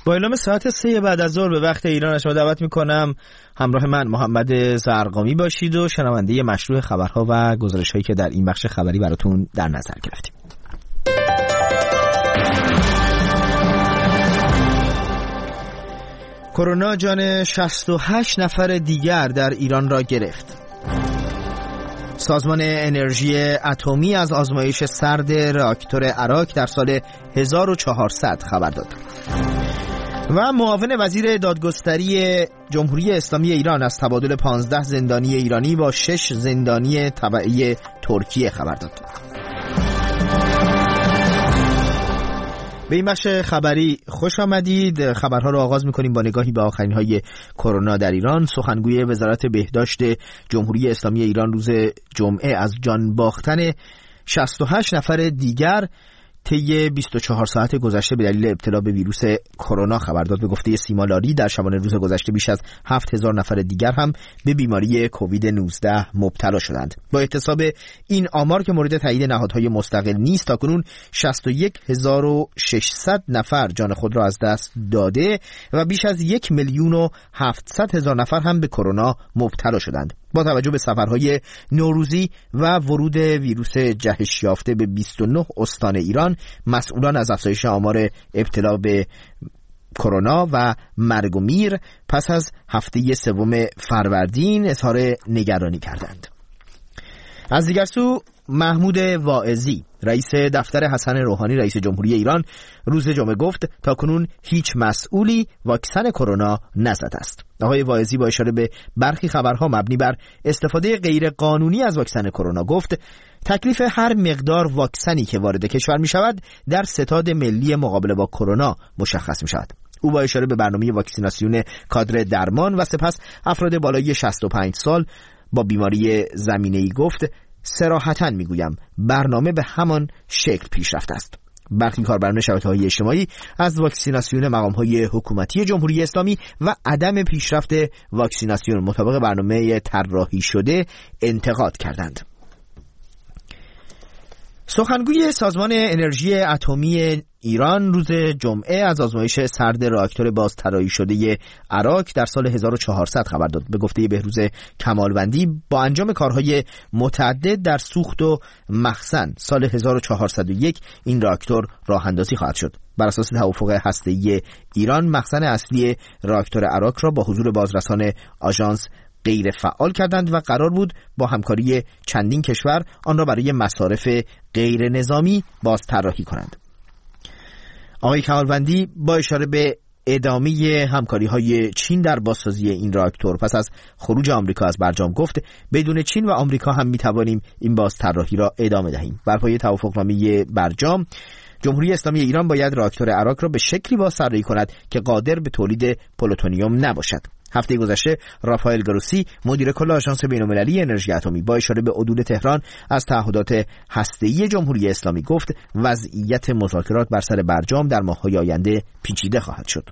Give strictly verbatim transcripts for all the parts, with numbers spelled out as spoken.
با اعلام ساعت سه بعد از ظهر به وقت ایران شما دعوت میکنم همراه من محمد زرقامی باشید و شنونده مشروع خبرها و گزارش‌هایی که در این بخش خبری براتون در نظر گرفتیم. کرونا جان شصت و هشت نفر دیگر در ایران را گرفت. سازمان انرژی اتمی از آزمایش سرد راکتور اراک در سال هزار و چهارصد خبر داد. و معاون وزیر دادگستری جمهوری اسلامی ایران از تبادل پانزده زندانی ایرانی با شش زندانی تبعی ترکیه خبر داد. به این بخش خبری خوش آمدید. خبرها رو آغاز می‌کنیم با نگاهی به آخرین های کرونا در ایران. سخنگوی وزارت بهداشت جمهوری اسلامی ایران روز جمعه از جان باختن شصت و هشت نفر دیگر طی بیست و چهار ساعت گذشته به دلیل ابتلا به ویروس کرونا خبر داد. به گفته سیما لاری در شبانه روز گذشته بیش از هفت هزار نفر دیگر هم به بیماری کووید نوزده مبتلا شدند. با احتساب این آمار که مورد تایید نهادهای مستقل نیست، تاکنون شصت و یک هزار و ششصد نفر جان خود را از دست داده و بیش از یک میلیون و هفتصد هزار نفر هم به کرونا مبتلا شدند. با توجه به سفرهای نوروزی و ورود ویروس جهش یافته به بیست و نه استان ایران، مسئولان از افزایش آمار ابتلا به کرونا و مرگ و میر پس از هفته سوم فروردین اظهار نگرانی کردند. از دیگر سو محمود واعظی رئیس دفتر حسن روحانی رئیس جمهوری ایران روز جمعه گفت تاکنون هیچ مسئولی واکسن کرونا نزده است. آقای واعظی با اشاره به برخی خبرها مبنی بر استفاده غیر قانونی از واکسن کرونا گفت تکلیف هر مقدار واکسنی که وارد کشور می شود در ستاد ملی مقابله با کرونا مشخص می شود. او با اشاره به برنامه واکسیناسیون کادر درمان و سپس افراد بالای شصت و پنج سال با بیماری زمینه‌ای گفت صراحتاً میگویم برنامه به همان شکل پیش رفته است. برخی کاربران شبکه‌های اجتماعی از واکسیناسیون مقام‌های حکومتی جمهوری اسلامی و عدم پیشرفت واکسیناسیون مطابق برنامه طراحی شده انتقاد کردند. سخنگوی سازمان انرژی اتمی ایران روز جمعه از آزمایش سرد راکتور باز طراحی شده اراک در سال هزار و چهارصد خبر داد. به گفته بهروز کمالوندی با انجام کارهای متعدد در سوخت و مخزن سال هزار و چهارصد و یک این راکتور راه اندازی خواهد شد. بر اساس توافق هسته‌ای ایران مخزن اصلی راکتور اراک را با حضور بازرسان آژانس غیر فعال کردند و قرار بود با همکاری چندین کشور آن را برای مصارف غیر نظامی باز طراحی کنند. آقای کمالوندی با اشاره به ادامه همکاری‌های چین در بازسازی این راکتور پس از خروج آمریکا از برجام گفت بدون چین و آمریکا هم می‌توانیم این باز طراحی را ادامه دهیم. بر پایه توافقنامه برجام جمهوری اسلامی ایران باید راکتور اراک را به شکلی باز طراحی کند که قادر به تولید پلوتونیوم نباشد. هفته گذشته رافائل گروسی مدیر کل آژانس بین‌المللی انرژی اتمی با اشاره به عدول تهران از تعهدات هسته‌ای جمهوری اسلامی گفت وضعیت مذاکرات بر سر برجام در ماه‌های آینده پیچیده خواهد شد.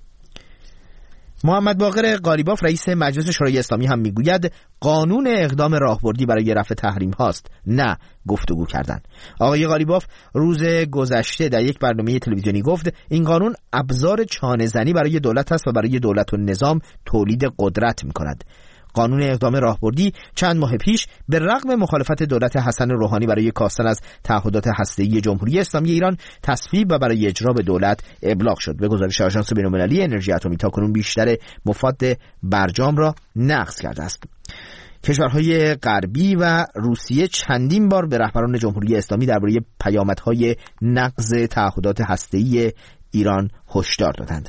محمد باقر قالیباف رئیس مجلس شورای اسلامی هم میگوید قانون اقدام راهبردی برای رفع تحریم هاست، نه گفتگو کردن. آقای قالیباف روز گذشته در یک برنامه تلویزیونی گفت این قانون ابزار چانه زنی برای دولت است و برای دولت و نظام تولید قدرت میکند. قانون اقدام راهبردی چند ماه پیش به رغم مخالفت دولت حسن روحانی برای کاستن از تعهدات هسته‌ای جمهوری اسلامی ایران تصویب و برای اجرا به دولت ابلاغ شد. به گزارش آژانس بین‌المللی انرژی اتمی تاکنون بیشتر مفاد برجام را نقض کرده است. کشورهای غربی و روسیه چندین بار به رهبران جمهوری اسلامی درباره پیامدهای نقض تعهدات هسته‌ای ایران هشدار دادند.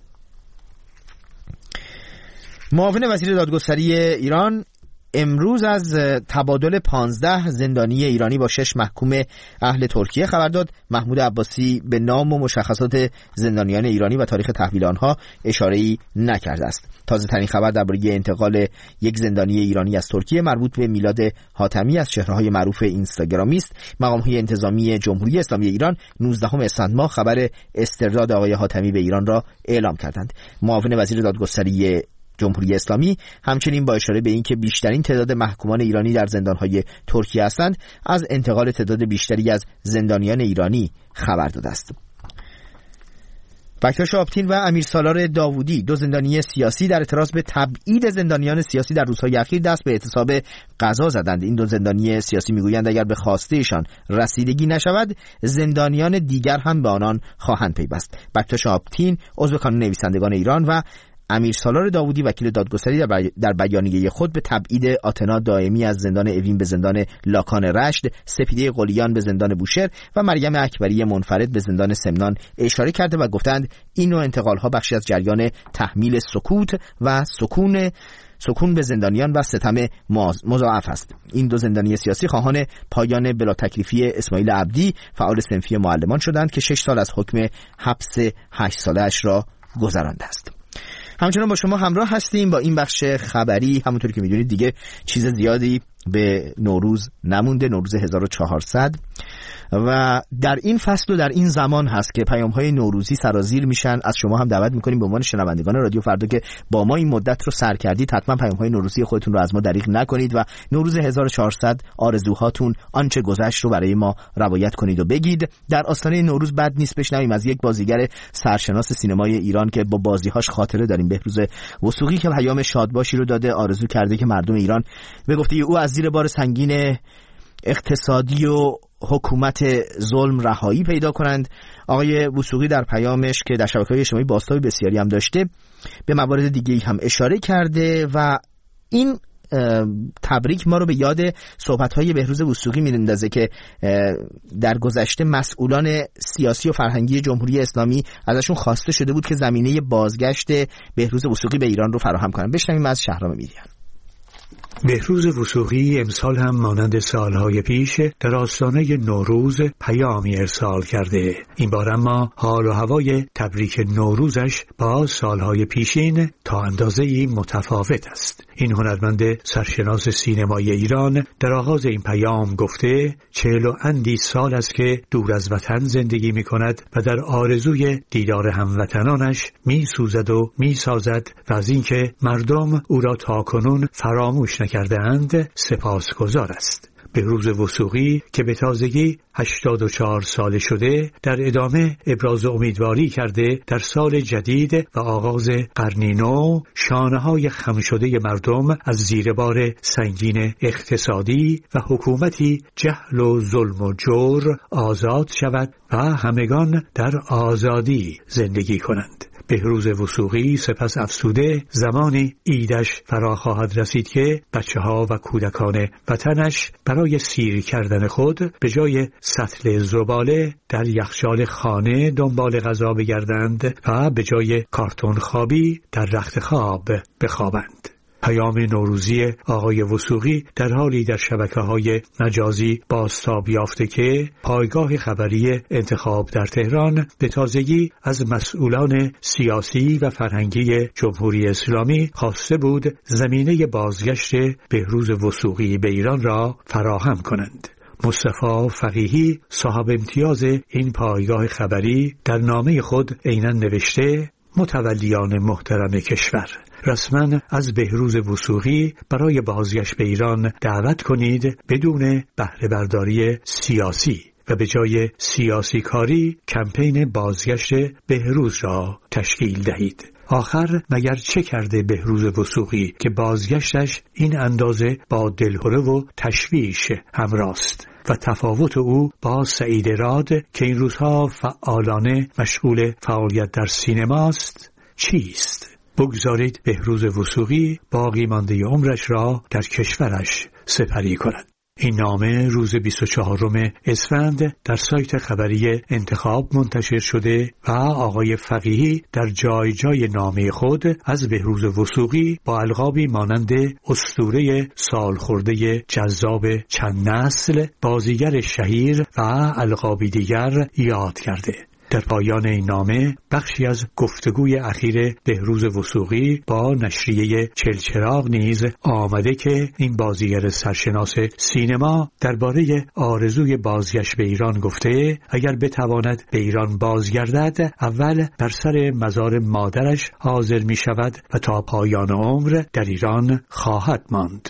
معاون وزیر دادگستری ایران امروز از تبادل پانزده زندانی ایرانی با شش محکوم اهل ترکیه خبر داد. محمود عباسی به نام و مشخصات زندانیان ایرانی و تاریخ تحویل آنها اشاره‌ای نکرده است. تازه ترین خبر درباره انتقال یک زندانی ایرانی از ترکیه مربوط به میلاد حاتمی از چهره‌های معروف اینستاگرامی است. مقام‌های انتظامی جمهوری اسلامی ایران نوزدهم اسفند ماه خبر استرداد آقای حاتمی به ایران را اعلام کردند. معاون وزیر دادگستری جمهوری اسلامی همچنین با اشاره به اینکه بیشترین تعداد محکومان ایرانی در زندان‌های ترکیه هستند از انتقال تعداد بیشتری از زندانیان ایرانی خبر داده است. بکتاش آپتین و امیر سالار داوودی، دو زندانی سیاسی، در اعتراض به تبعید زندانیان سیاسی در روزهای اخیر دست به اعتصاب غذا زدند. این دو زندانی سیاسی میگویند اگر به خواستهشان رسیدگی نشود، زندانیان دیگر هم به آنان خواهند پیوست. بکتاش آپتین عضو کانون نویسندگان ایران و امیر سالار داوودی وکیل دادگستری در, بی... در بیانیه خود به تبعید آتنا دائمی از زندان اوین به زندان لاکان رشت، سپیده قلیان به زندان بوشهر و مریم اکبری منفرد به زندان سمنان اشاره کرده و گفتند این نوع انتقال‌ها بخشی از جریان تحمیل سکوت و سکون سکون به زندانیان و ستم مضاعف است. این دو زندانی سیاسی خواهان پایان بلا تکلیفی اسماعیل عبدی، فعال صنفی معلمان شدند که شش سال از حکم حبس هشت ساله اش را گذرانده است. همچنان با شما همراه هستیم با این بخش خبری. همونطور که میدونید دیگه چیز زیادی به نوروز نمونده، نوروز هزار و چهارصد، و در این فصل و در این زمان هست که پیام‌های نوروزی سرازیر میشن. از شما هم دعوت میکنیم به عنوان شنوندگان رادیو فردا که با ما این مدت رو سر کردید، حتما پیام‌های نوروزی خودتون رو از ما دریغ نکنید و نوروز هزار و چهارصد آرزوهاتون، آنچه گذشت رو برای ما روایت کنید و بگید. در آستانه نوروز بد نیست بشنویم از یک بازیگر سرشناس سینمای ایران که با بازی‌هاش خاطره داریم، بهروز وثوقی، که پیام شادباشی رو داده، آرزو کرده که مردم ایران به گفته او از زیر بار سنگین اقتصادی و حکومت ظلم رهایی پیدا کنند. آقای وثوقی در پیامش که در شبکه‌های اجتماعی بازتاب بسیاری هم داشته، به موارد دیگه‌ای هم اشاره کرده و این تبریک ما رو به یاد صحبت‌های بهروز وثوقی می‌اندازه که در گذشته مسئولان سیاسی و فرهنگی جمهوری اسلامی ازشون خواسته شده بود که زمینه بازگشت بهروز وثوقی به ایران رو فراهم کنن. بشنویم از شهرام میریان. بهروز وثوقی امسال هم مانند سالهای پیش در آستانه نوروز پیامی ارسال کرده. این بار اما حال و هوای تبریک نوروزش با سالهای پیشین تا اندازه‌ای متفاوت است. این هنرمند سرشناس سینمای ایران در آغاز این پیام گفته چهل و اندی سال است که دور از وطن زندگی می کند و در آرزوی دیدار هموطنانش می سوزد و می سازد و از اینکه مردم او را تاکنون فراموش نکرده اند سپاسگزار است. بهروز وثوقی که به تازگی هشتاد و چهار ساله شده در ادامه ابراز امیدواری کرده در سال جدید و آغاز قرنی نو شانه‌های خم شده مردم از زیر بار سنگین اقتصادی و حکومتی جهل و ظلم و جور آزاد شود و همگان در آزادی زندگی کنند. بهروز وثوقی سپس افسوده زمانی ایدش فرا خواهد رسید که بچه ها و کودکان وطنش برای سیر کردن خود به جای سطل زباله در یخچال خانه دنبال غذا بگردند و به جای کارتون خوابی در رخت خواب بخوابند. پیام نوروزی آقای وثوقی در حالی در شبکه‌های مجازی بازتاب یافته که پایگاه خبری انتخاب در تهران به تازگی از مسئولان سیاسی و فرهنگی جمهوری اسلامی خواسته بود زمینه بازگشت بهروز وثوقی به ایران را فراهم کنند. مصطفی فقیهی صاحب امتیاز این پایگاه خبری در نامه خود عیناً نوشته متولیان محترم کشور، رسما از بهروز وثوقی برای بازگشت به ایران دعوت کنید بدون بهره برداری سیاسی و به جای سیاسی کاری کمپین بازگشت بهروز را تشکیل دهید. آخر مگر چه کرده بهروز وثوقی که بازگشتش این اندازه با دلهره و تشویش همراست و تفاوت او با سعید راد که این روزها فعالانه مشغول فعالیت در سینماست چیست؟ بگذارید بهروز وثوقی باقی مانده عمرش را در کشورش سپری کند. این نامه روز بیست و چهارم اسفند در سایت خبری انتخاب منتشر شده و آقای فقیهی در جای جای نامه خود از بهروز وثوقی با القابی مانند اسطوره سالخورده جذاب چند نسل، بازیگر شهیر و القابی دیگر یاد کرده. در پایان این نامه بخشی از گفتگوی اخیر بهروز وثوقی با نشریه چلچراغ نیز آمده که این بازیگر سرشناس سینما درباره آرزوی بازگشت به ایران گفته اگر بتواند به ایران بازگردد اول بر سر مزار مادرش حاضر می شود و تا پایان عمر در ایران خواهد ماند.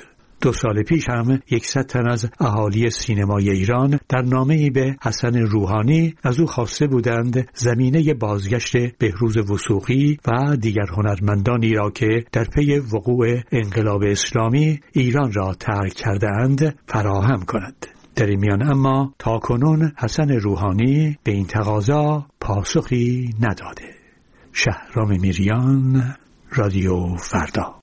دو سال پیش هم یکصد تن از اهالی سینمای ایران در نامه‌ای به حسن روحانی از او خواسته بودند زمینه بازگشت بهروز وثوقی و دیگر هنرمندانی را که در پی وقوع انقلاب اسلامی ایران را ترک کرده‌اند فراهم کند. در این میان اما تاکنون حسن روحانی به این تقاضا پاسخی نداده. شهرام میریان، رادیو فردا.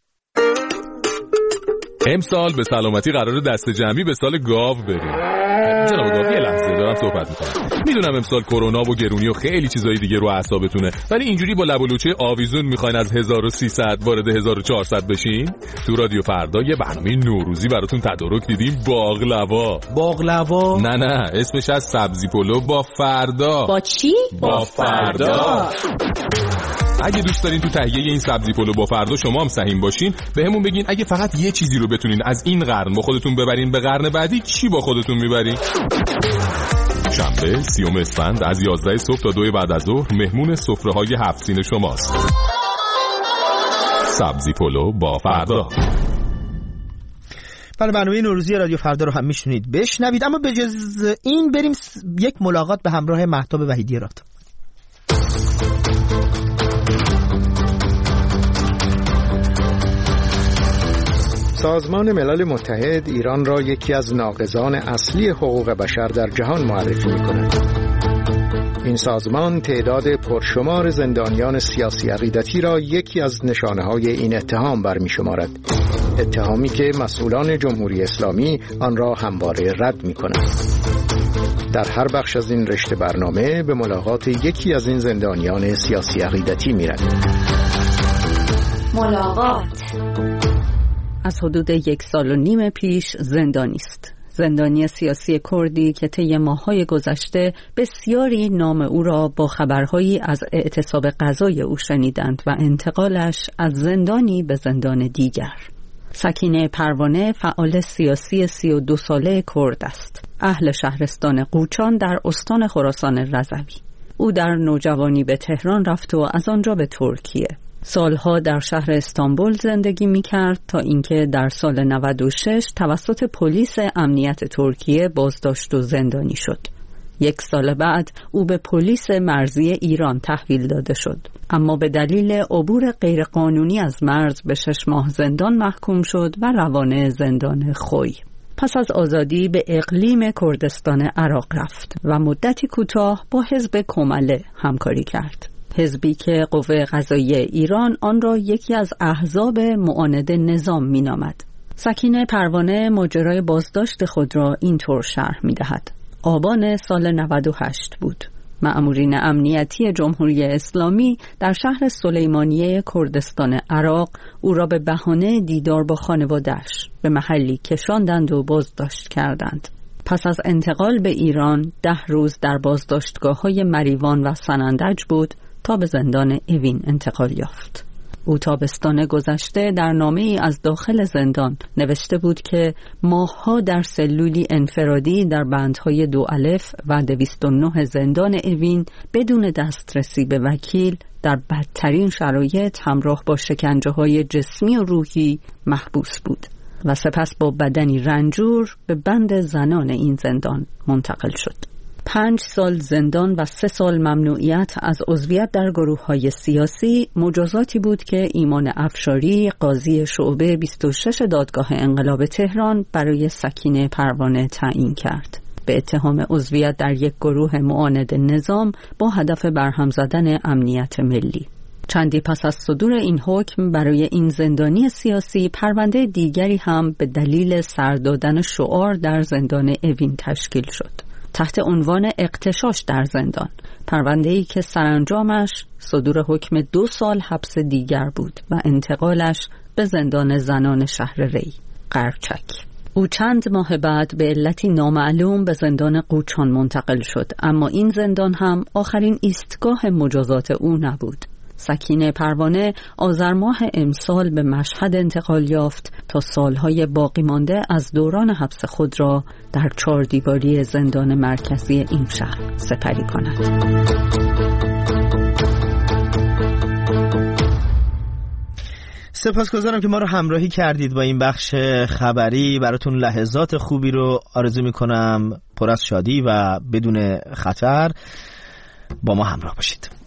امسال به سلامتی قرار دست جمعی به سال گاو بریم. جناب گاو یه لحظه دارم صحبت میکنم. میدونم امسال کرونا و گرونی و خیلی چیزای دیگه رو اعصابتونه، ولی اینجوری با لب و لوچه آویزون میخواین از هزار و سیصد وارد هزار و چهارصد بشین؟ تو رادیو فردا یه برنامه نوروزی براتون تدارک دیدیم، باقلوا. باقلوا؟ نه نه، اسمش از سبزی پلو با فردا. با چی؟ با فردا. اگه دوست دارین تو تهیه این سبزی پلو با فردا شما هم سهیم باشین، بهمون بگین اگه فقط یه چیزی رو بتونین از این قرن با خودتون ببرین به قرن بعدی، چی با خودتون میبرین؟ شنبه سیوم اسفند از یازده صبح تا دو بعد از ظهر مهمون سفره‌های هفت سین شماست. سبزی پلو با فردا. بله، برنامه نوروزی رادیو فردا رو هم میشنید بشنوید، اما به جز این بریم یک ملاقات به همراه مهتاب وحیدی راد. سازمان ملل متحد ایران را یکی از ناقضان اصلی حقوق بشر در جهان معرفی می‌کند. این سازمان تعداد پرشمار زندانیان سیاسی عقیدتی را یکی از نشانه‌های این اتهام برمی‌شمارد. اتهامی که مسئولان جمهوری اسلامی آن را همواره رد می‌کنند. در هر بخش از این رشته برنامه به ملاقات یکی از این زندانیان سیاسی عقیدتی می‌رویم. ملاقات از حدود یک سال و نیم پیش زندانی است. زندانی سیاسی کردی که طی ماه‌های گذشته بسیاری نام او را با خبرهایی از اعتصاب غذای او شنیدند و انتقالش از زندانی به زندان دیگر. سکینه پروانه فعال سیاسی سی و دو ساله کرد است. اهل شهرستان قوچان در استان خراسان رضوی. او در نوجوانی به تهران رفت و از آنجا به ترکیه. سالها در شهر استانبول زندگی می کرد تا اینکه در سال نود و شش توسط پلیس امنیت ترکیه بازداشت و زندانی شد. یک سال بعد او به پلیس مرزی ایران تحویل داده شد، اما به دلیل عبور غیرقانونی از مرز به شش ماه زندان محکوم شد و روانه زندان خوی. پس از آزادی به اقلیم کردستان عراق رفت و مدتی کوتاه با حزب کمله همکاری کرد. حزبی که قوه قضاییه ایران آن را یکی از احزاب معاند نظام می‌نامد. سکینه پروانه ماجرای بازداشت خود را اینطور شرح می‌دهد. آبان سال نود و هشت بود. مأمورین امنیتی جمهوری اسلامی در شهر سلیمانیه کردستان عراق او را به بهانه دیدار با خانواده‌اش به محلی کشاندند و بازداشت کردند. پس از انتقال به ایران ده روز در بازداشتگاه‌های مریوان و سنندج بود تا به زندان اوین انتقال یافت. او تابستان گذشته در نامه‌ای از داخل زندان نوشته بود که ماه‌ها در سلولی انفرادی در بندهای دو الف و دویست و نه زندان اوین بدون دسترسی به وکیل در بدترین شرایط همراه با شکنجه‌های جسمی و روحی محبوس بود و سپس با بدنی رنجور به بند زنان این زندان منتقل شد. پنج سال زندان و سه سال ممنوعیت از عضویت در گروه‌های سیاسی مجازاتی بود که ایمان افشاری قاضی شعبه بیست و شش دادگاه انقلاب تهران برای سکینه پروانه تعیین کرد به اتهام عضویت در یک گروه معاند نظام با هدف برهم زدن امنیت ملی. چندی پس از صدور این حکم برای این زندانی سیاسی پرونده دیگری هم به دلیل سر دادن شعار در زندان اوین تشکیل شد تحت عنوان اغتشاش در زندان، پرونده‌ای که سرانجامش صدور حکم دو سال حبس دیگر بود و انتقالش به زندان زنان شهر ری قرچک. او چند ماه بعد به علتی نامعلوم به زندان قوچان منتقل شد، اما این زندان هم آخرین ایستگاه مجازات او نبود. سکینه پروانه آذر ماه امسال به مشهد انتقال یافت تا سالهای باقی مانده از دوران حبس خود را در چهار دیواری زندان مرکزی این شهر سپری کند. سپاسگزارم که ما رو همراهی کردید با این بخش خبری. براتون لحظات خوبی رو آرزو میکنم، پر از شادی و بدون خطر. با ما همراه باشید.